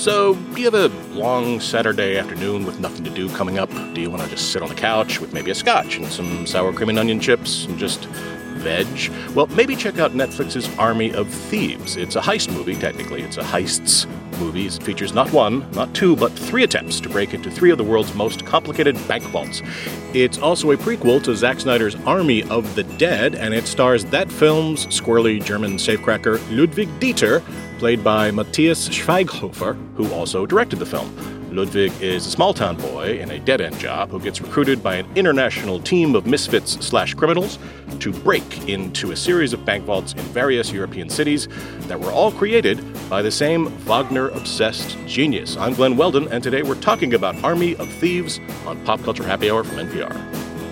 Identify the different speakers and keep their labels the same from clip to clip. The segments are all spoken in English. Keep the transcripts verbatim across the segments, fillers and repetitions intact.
Speaker 1: So, do you have a long Saturday afternoon with nothing to do coming up? Do you want to just sit on the couch with maybe a scotch and some sour cream and onion chips and just veg? Well, maybe check out Netflix's Army of Thieves. It's a heist movie, technically. It's a heists movie. It features not one, not two, but three attempts to break into three of the world's most complicated bank vaults. It's also a prequel to Zack Snyder's Army of the Dead, and it stars that film's squirrely German safecracker Ludwig Dieter, played by Matthias Schweighöfer, who also directed the film. Ludwig is a small-town boy in a dead-end job who gets recruited by an international team of misfits slash criminals to break into a series of bank vaults in various European cities that were all created by the same Wagner-obsessed genius. I'm Glenn Weldon, and today we're talking about Army of Thieves on Pop Culture Happy Hour from N P R.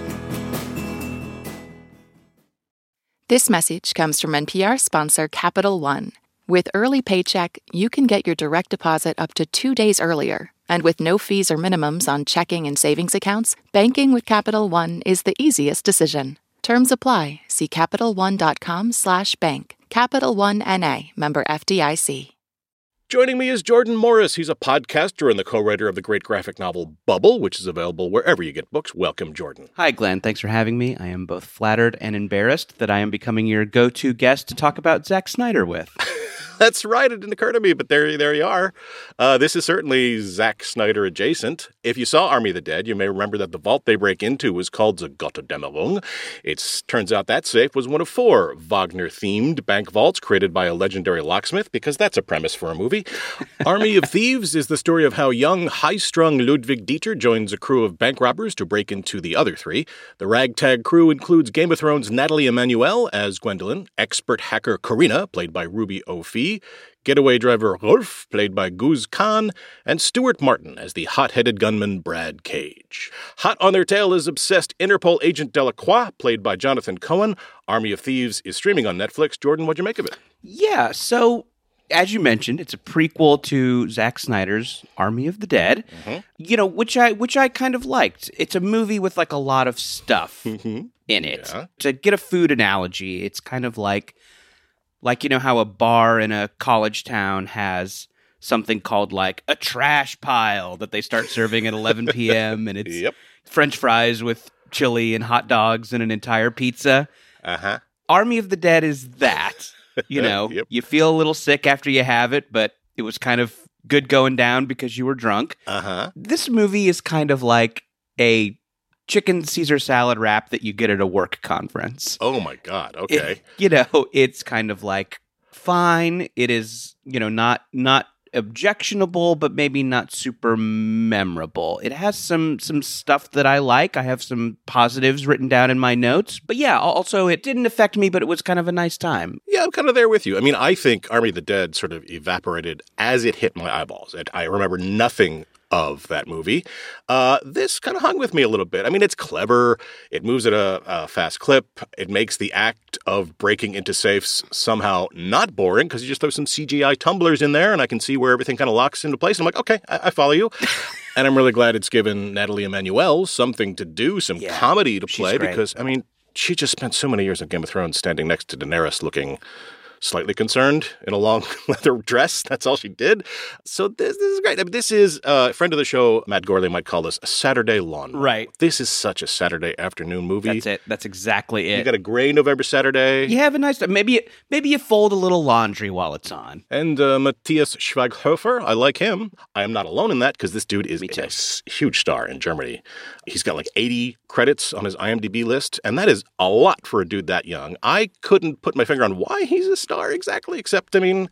Speaker 2: This message comes from N P R sponsor Capital One. With Early Paycheck, you can get your direct deposit up to two days earlier. And with no fees or minimums on checking and savings accounts, banking with Capital One is the easiest decision. Terms apply. See CapitalOne.com slash bank. Capital One N A, member F D I C.
Speaker 1: Joining me is Jordan Morris. He's a podcaster and the co-writer of the great graphic novel Bubble, which is available wherever you get books. Welcome, Jordan.
Speaker 3: Hi, Glenn. Thanks for having me. I am both flattered and embarrassed that I am becoming your go-to guest to talk about Zack Snyder with.
Speaker 1: That's right. It didn't occur to me, but there, there you are. Uh, this is certainly Zack Snyder adjacent. If you saw Army of the Dead, you may remember that the vault they break into was called the Götterdämmerung. It turns out that safe was one of four Wagner-themed bank vaults created by a legendary locksmith, because that's a premise for a movie. Army of Thieves is the story of how young, high-strung Ludwig Dieter joins a crew of bank robbers to break into the other three. The ragtag crew includes Game of Thrones' Natalie Emmanuel as Gwendolyn, expert hacker Karina, played by Ruby O'Fee, getaway driver Rolf, played by Guz Khan, and Stuart Martin as the hot-headed gunman Brad Cage. Hot on their tail is obsessed Interpol agent Delacroix, played by Jonathan Cohen. Army of Thieves is streaming on Netflix. Jordan, what'd you make of it?
Speaker 3: Yeah, so as you mentioned, it's a prequel to Zack Snyder's Army of the Dead. Mm-hmm. You know, which I which I kind of liked. It's a movie with like a lot of stuff mm-hmm. in it. Yeah. To get a food analogy, it's kind of like Like, you know how a bar in a college town has something called, like, a trash pile that they start serving at eleven p.m., and it's yep. French fries with chili and hot dogs and an entire pizza.
Speaker 1: Uh-huh.
Speaker 3: Army of the Dead is that. You know, yep. You feel a little sick after you have it, but it was kind of good going down because you were drunk.
Speaker 1: Uh-huh.
Speaker 3: This movie is kind of like a chicken Caesar salad wrap that you get at a work conference.
Speaker 1: Oh my God. Okay.
Speaker 3: It, you know, it's kind of like fine. It is, you know, not not objectionable, but maybe not super memorable. It has some some stuff that I like. I have some positives written down in my notes. But yeah, also it didn't affect me, but it was kind of a nice time.
Speaker 1: Yeah, I'm kind of there with you. I mean, I think Army of the Dead sort of evaporated as it hit my eyeballs. It, I remember nothing of that movie. Uh, this kind of hung with me a little bit. I mean, it's clever. It moves at a, a fast clip. It makes the act of breaking into safes somehow not boring because you just throw some C G I tumblers in there and I can see where everything kind of locks into place. And I'm like, okay, I, I follow you. And I'm really glad it's given Natalie Emmanuel something to do, some yeah, comedy to play because, I mean, she just spent so many years on Game of Thrones standing next to Daenerys looking slightly concerned in a long leather dress. That's all she did. So this, this is great. I mean, this is uh, a friend of the show, Matt Gorley, might call this a Saturday lawn.
Speaker 3: Right.
Speaker 1: This is such a Saturday afternoon movie.
Speaker 3: That's it. That's exactly it.
Speaker 1: You got a gray November Saturday.
Speaker 3: You have a nice time. Maybe, maybe you fold a little laundry while it's on.
Speaker 1: And uh, Matthias Schweighöfer, I like him. I am not alone in that because this dude is a s- huge star in Germany. He's got like eighty credits on his IMDb list, and that is a lot for a dude that young. I couldn't put my finger on why he's a star exactly, except, I mean,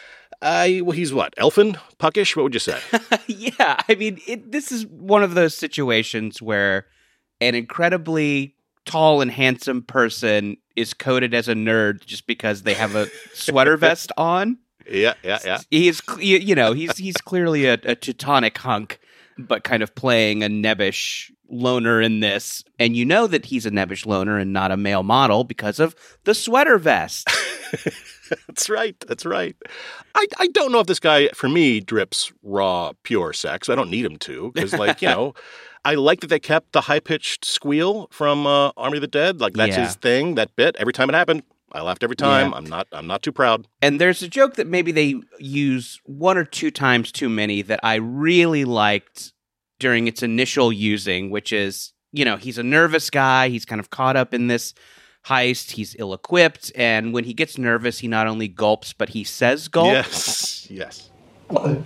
Speaker 1: I, well, he's what, elfin? Puckish? What would you say?
Speaker 3: Yeah, I mean, it, this is one of those situations where an incredibly tall and handsome person is coded as a nerd just because they have a sweater vest on.
Speaker 1: Yeah, yeah, yeah.
Speaker 3: He is, you know, he's he's clearly a, a Teutonic hunk, but kind of playing a nebbish loner in this. And you know that he's a nebbish loner and not a male model because of the sweater vest.
Speaker 1: That's right. That's right. I, I don't know if this guy, for me, drips raw, pure sex. I don't need him to because, like, you know, I like that they kept the high-pitched squeal from uh, Army of the Dead. Like, that's
Speaker 3: yeah.
Speaker 1: his thing, that bit. Every time it happened, I laughed every time.
Speaker 3: Yeah.
Speaker 1: I'm not I'm not too proud.
Speaker 3: And there's a joke that maybe they use one or two times too many that I really liked during its initial using, which is, you know, he's a nervous guy. He's kind of caught up in this heist. He's ill-equipped. And when he gets nervous, he not only gulps, but he says gulp.
Speaker 1: Yes, yes.
Speaker 4: What?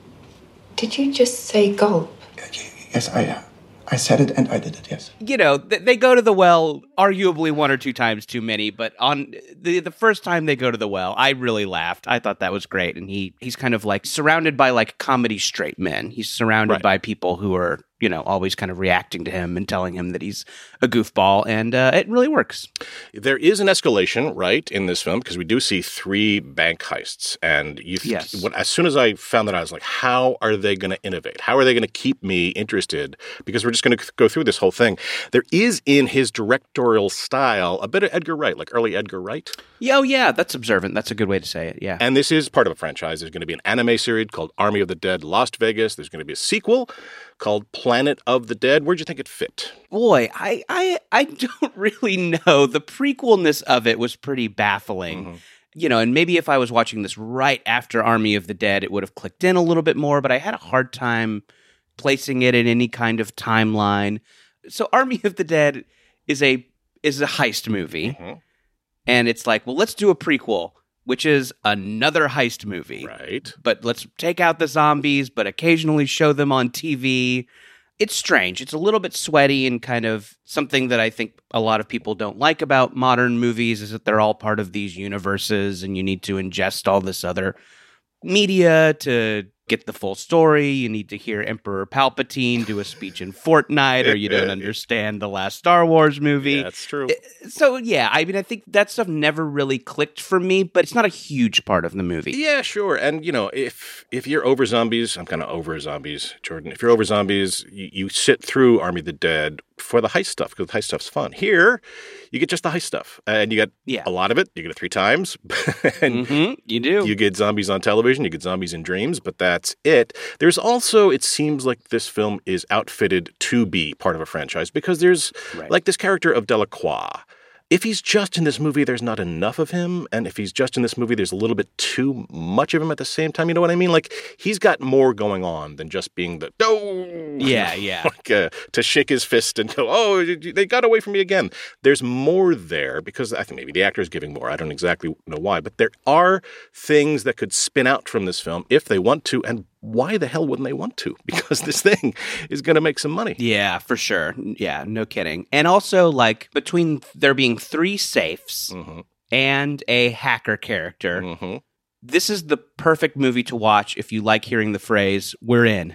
Speaker 4: Did you just say gulp?
Speaker 5: Yes, I uh, I said it and I did it, yes.
Speaker 3: You know, th- they go to the well arguably one or two times too many, but on the the first time they go to the well, I really laughed. I thought that was great. And he he's kind of like surrounded by like comedy straight men. He's surrounded
Speaker 1: Right.
Speaker 3: by people who are, you know, always kind of reacting to him and telling him that he's a goofball. And uh, it really works.
Speaker 1: There is an escalation, right, in this film, because we do see three bank heists. And you th-
Speaker 3: Yes.
Speaker 1: when, as soon as I found that, I was like, how are they going to innovate? How are they going to keep me interested? Because we're just going to go through this whole thing. There is in his directorial style a bit of Edgar Wright, like early Edgar Wright.
Speaker 3: Yeah, oh, yeah, that's observant. That's a good way to say it. Yeah.
Speaker 1: And this is part of a franchise. There's going to be an anime series called Army of the Dead Lost Vegas. There's going to be a sequel called Planet of the Dead. Where'd you think it fit?
Speaker 3: Boy, I, I I don't really know. The prequelness of it was pretty baffling.
Speaker 1: Mm-hmm.
Speaker 3: You know, and maybe if I was watching this right after Army of the Dead, it would have clicked in a little bit more, but I had a hard time placing it in any kind of timeline. So Army of the Dead is a is a heist movie.
Speaker 1: Mm-hmm.
Speaker 3: And it's like, well, let's do a prequel, which is another heist movie.
Speaker 1: Right.
Speaker 3: But let's take out the zombies, but occasionally show them on T V. It's strange. It's a little bit sweaty and kind of something that I think a lot of people don't like about modern movies is that they're all part of these universes and you need to ingest all this other media to get the full story. You need to hear Emperor Palpatine do a speech in Fortnite or you don't understand the last Star Wars movie.
Speaker 1: Yeah, that's true.
Speaker 3: So, yeah, I mean, I think that stuff never really clicked for me, but it's not a huge part of the movie.
Speaker 1: Yeah, sure. And, you know, if if you're over zombies, I'm kind of over zombies, Jordan. If you're over zombies, you, you sit through Army of the Dead for the heist stuff because the heist stuff's fun. Here, you get just the heist stuff. And you get
Speaker 3: Yeah.
Speaker 1: a lot of it. You get it three times. and
Speaker 3: Mm-hmm, you do.
Speaker 1: you get zombies on television. You get zombies in dreams, but that's it. There's also, it seems like this film is outfitted to be part of a franchise because there's
Speaker 3: Right.
Speaker 1: like this character of Delacroix. If he's just in this movie, there's not enough of him. And if he's just in this movie, there's a little bit too much of him at the same time. You know what I mean? Like, he's got more going on than just being the, oh,
Speaker 3: Yeah, yeah.
Speaker 1: like, uh, to shake his fist and go, oh, they got away from me again. There's more there because I think maybe the actor is giving more. I don't exactly know why. But there are things that could spin out from this film if they want to. And why the hell wouldn't they want to? Because this thing is going to make some money.
Speaker 3: Yeah, for sure. Yeah, no kidding. And also, like, between there being three safes
Speaker 1: Mm-hmm.
Speaker 3: and a hacker character,
Speaker 1: Mm-hmm.
Speaker 3: this is the perfect movie to watch if you like hearing the phrase, we're in.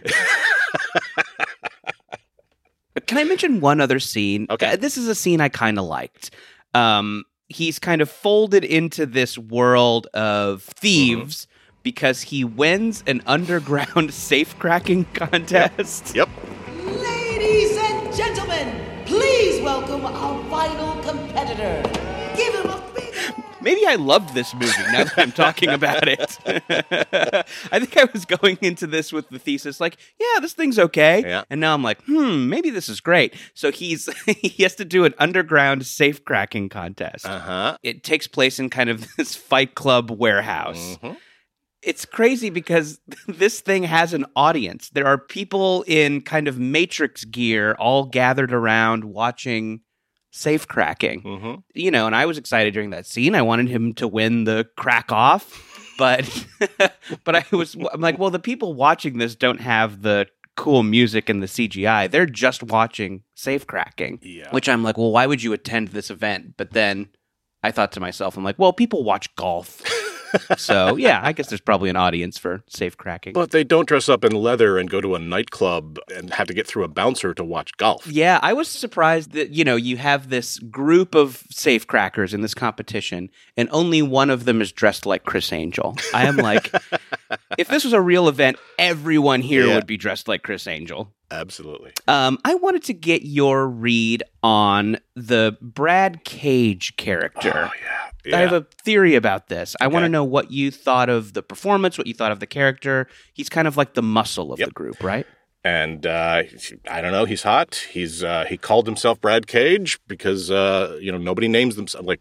Speaker 3: Can I mention one other scene?
Speaker 1: Okay.
Speaker 3: Uh, This is a scene I kind of liked. Um, he's kind of folded into this world of thieves because he wins an underground safe cracking contest.
Speaker 1: Yep.
Speaker 6: Ladies and gentlemen, please welcome our final competitor. Give him a big...
Speaker 3: Maybe I loved this movie now that I'm talking about it. I think I was going into this with the thesis like, yeah, this thing's okay.
Speaker 1: Yeah.
Speaker 3: And now I'm like, hmm, maybe this is great. So he's he has to do an underground safe cracking contest.
Speaker 1: Uh-huh.
Speaker 3: It takes place in kind of this Fight Club warehouse.
Speaker 1: Mhm.
Speaker 3: It's crazy because this thing has an audience. There are people in kind of Matrix gear all gathered around watching safe cracking.
Speaker 1: Mm-hmm.
Speaker 3: You know, and I was excited during that scene. I wanted him to win the crack off, but but I was I'm like, well, the people watching this don't have the cool music and the C G I. They're just watching safe cracking.
Speaker 1: Yeah.
Speaker 3: Which I'm like, well, why would you attend this event? But then I thought to myself, I'm like, well, people watch golf. So, yeah, I guess there's probably an audience for safe cracking.
Speaker 1: But they don't dress up in leather and go to a nightclub and have to get through a bouncer to watch golf.
Speaker 3: Yeah, I was surprised that, you know, you have this group of safe crackers in this competition, and only one of them is dressed like Chris Angel. I am like, if this was a real event, everyone here
Speaker 1: Yeah.
Speaker 3: would be dressed like Chris Angel.
Speaker 1: Absolutely.
Speaker 3: Um, I wanted to get your read on the Brad Cage character.
Speaker 1: Oh, yeah. Yeah.
Speaker 3: I have a theory about this. I want to
Speaker 1: Okay.
Speaker 3: know what you thought of the performance, what you thought of the character. He's kind of like the muscle of
Speaker 1: Yep.
Speaker 3: the group, right?
Speaker 1: And uh, I don't know. He's hot. He's uh, he called himself Brad Cage because uh, you know nobody names themselves like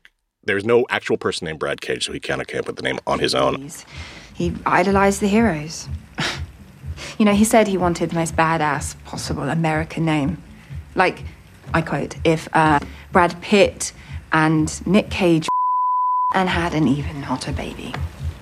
Speaker 1: there's no actual person named Brad Cage, so he kind of came up with the name on his own.
Speaker 4: He idolized the heroes. You know, he said he wanted the most badass possible American name. Like, I quote, if uh, Brad Pitt and Nick Cage and had an even not a baby.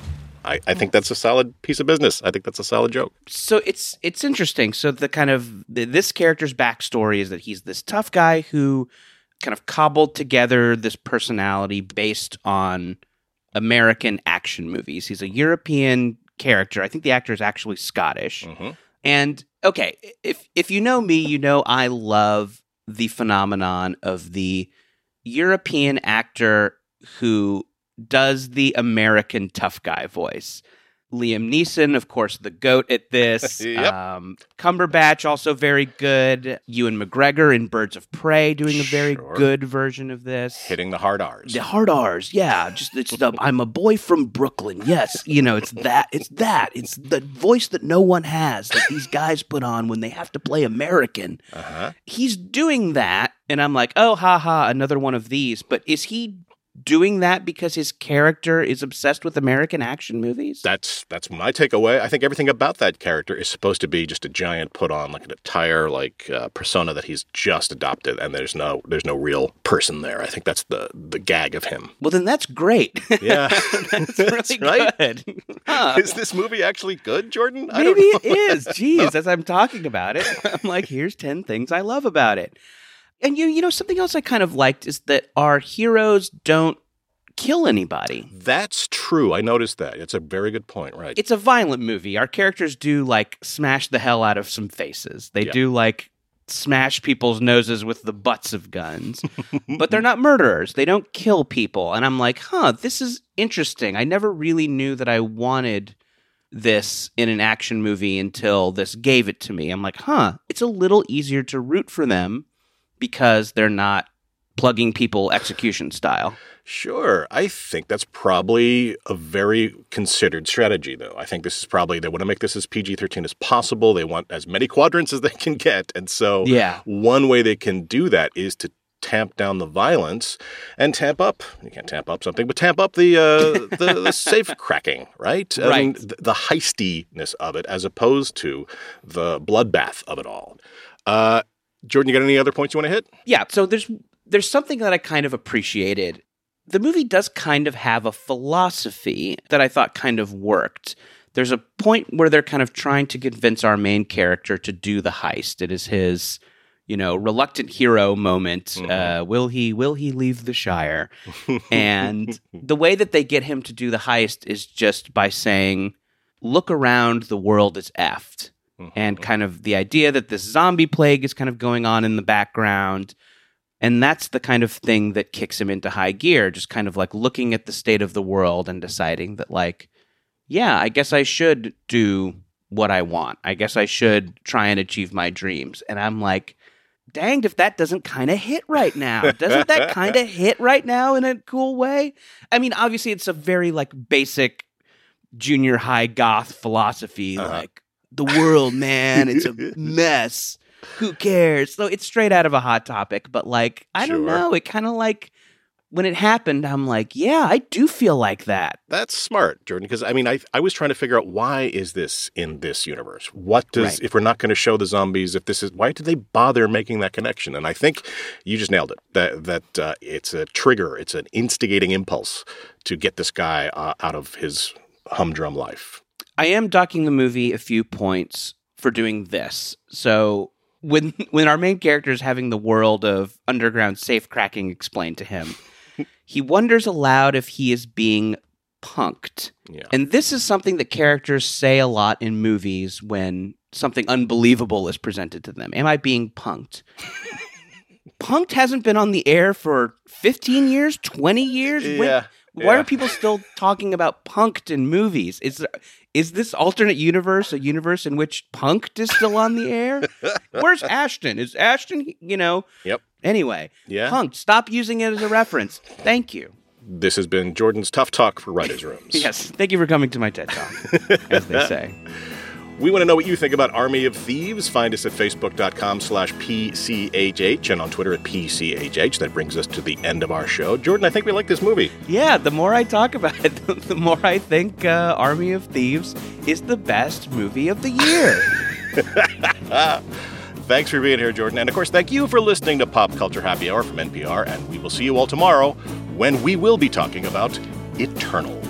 Speaker 1: I, I think that's a solid piece of business. I think that's a solid joke.
Speaker 3: So it's it's interesting. So the kind of this character's backstory is that he's this tough guy who kind of cobbled together this personality based on American action movies. He's a European character. I think the actor is actually Scottish.
Speaker 1: Mm-hmm.
Speaker 3: And okay, if if you know me, you know I love the phenomenon of the European actor who does the American tough guy voice. Liam Neeson, of course, the GOAT at this.
Speaker 1: Yep.
Speaker 3: um, Cumberbatch, also very good. Ewan McGregor in Birds of Prey doing a very
Speaker 1: Sure.
Speaker 3: good version of this.
Speaker 1: Hitting the hard R's.
Speaker 3: The hard R's, yeah. Just it's the I'm a boy from Brooklyn. Yes, you know, it's that. It's that. It's the voice that no one has that these guys put on when they have to play American.
Speaker 1: Uh-huh.
Speaker 3: He's doing that, and I'm like, oh, ha ha, another one of these. But is he doing that because his character is obsessed with American action movies?
Speaker 1: That's that's my takeaway. I think everything about that character is supposed to be just a giant put on, like an entire like uh, persona that he's just adopted, and there's no there's no real person there. I think that's the the gag of him.
Speaker 3: Well, then that's great.
Speaker 1: Yeah,
Speaker 3: that's really
Speaker 1: That's right.
Speaker 3: good. Huh.
Speaker 1: Is this movie actually good, Jordan? I
Speaker 3: Maybe
Speaker 1: don't know.
Speaker 3: it is. Jeez, as I'm talking about it, I'm like, here's ten things I love about it. And you, you know, something else I kind of liked is that our heroes don't kill anybody.
Speaker 1: That's true. I noticed that. It's a very good point, right?
Speaker 3: It's a violent movie. Our characters do like smash the hell out of some faces. They
Speaker 1: Yeah.
Speaker 3: do like smash people's noses with the butts of guns, but they're not murderers. They don't kill people. And I'm like, huh, this is interesting. I never really knew that I wanted this in an action movie until this gave it to me. I'm like, huh, it's a little easier to root for them because they're not plugging people execution style.
Speaker 1: Sure. I think that's probably a very considered strategy, though. I think this is probably, they want to make this as P G thirteen as possible. They want as many quadrants as they can get. And so
Speaker 3: Yeah.
Speaker 1: one way they can do that is to tamp down the violence and tamp up, you can't tamp up something, but tamp up the uh, the, the safe cracking, right? I mean,
Speaker 3: Right.
Speaker 1: the, the heistiness of it as opposed to the bloodbath of it all. Uh, Jordan, you got any other points you want to hit?
Speaker 3: Yeah, so there's there's something that I kind of appreciated. The movie does kind of have a philosophy that I thought kind of worked. There's a point where they're kind of trying to convince our main character to do the heist. It is his, you know, reluctant hero moment.
Speaker 1: Mm-hmm.
Speaker 3: Uh, will he will he leave the Shire? And the way that they get him to do the heist is just by saying, look around, the world is effed. And kind of the idea that this zombie plague is kind of going on in the background. And that's the kind of thing that kicks him into high gear, just kind of like looking at the state of the world and deciding that, like, yeah, I guess I should do what I want. I guess I should try and achieve my dreams. And I'm like, danged if that doesn't kind of hit right now. Doesn't that kind of hit right now in a cool way? I mean, obviously it's a very like basic junior high goth philosophy,
Speaker 1: Uh-huh.
Speaker 3: like, the world, man, it's a mess. Who cares? So it's straight out of a Hot Topic, but like, I don't
Speaker 1: Sure.
Speaker 3: know. It kind of like, when it happened, I'm like, yeah, I do feel like that.
Speaker 1: That's smart, Jordan, because I mean, I I was trying to figure out why is this in this universe? What does,
Speaker 3: Right.
Speaker 1: if we're not going to show the zombies, if this is, why did they bother making that connection? And I think you just nailed it, that, that uh, it's a trigger, it's an instigating impulse to get this guy uh, out of his humdrum life.
Speaker 3: I am docking the movie a few points for doing this. So when when our main character is having the world of underground safe cracking explained to him, he wonders aloud if he is being punked.
Speaker 1: Yeah.
Speaker 3: And this is something that characters say a lot in movies when something unbelievable is presented to them. Am I being punked? Punked hasn't been on the air for fifteen years, twenty years? When-
Speaker 1: Yeah.
Speaker 3: Why
Speaker 1: Yeah.
Speaker 3: are people still talking about punked in movies? Is there, is this alternate universe a universe in which punked is still on the air? Where's Ashton? Is Ashton, you know?
Speaker 1: Yep.
Speaker 3: Anyway,
Speaker 1: Yeah.
Speaker 3: punked. Stop using it as a reference. Thank you.
Speaker 1: This has been Jordan's Tough Talk for Writers' Rooms.
Speaker 3: Yes, thank you for coming to my TED Talk, as they say.
Speaker 1: We want to know what you think about Army of Thieves. Find us at facebook.com slash PCHH and on Twitter at P C H H. That brings us to the end of our show. Jordan, I think we like this movie.
Speaker 3: Yeah, the more I talk about it, the more I think uh, Army of Thieves is the best movie of the year.
Speaker 1: Thanks for being here, Jordan. And of course, thank you for listening to Pop Culture Happy Hour from N P R. And we will see you all tomorrow when we will be talking about Eternal.